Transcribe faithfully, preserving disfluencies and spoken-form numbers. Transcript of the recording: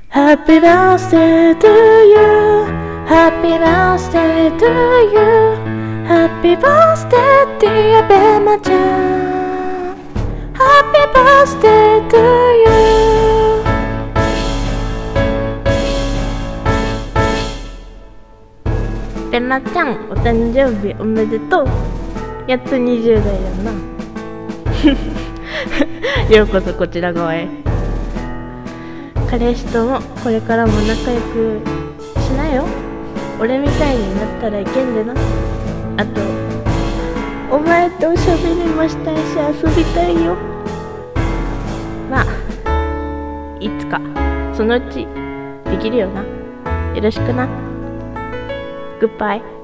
Happy birthday to you Happy birthday to you Happy birthday dear ベマちゃん Happy birthday to you ベマちゃんお誕生日おめでとう。やっとにじゅうだいやなようこそこちら側へ。彼氏ともこれからも仲良くしなよ。俺みたいになったらいけんでな。あとお前とおしゃべりもしたいし遊びたいよ。まあいつかそのうちできるよな。よろしくな。グッバイ。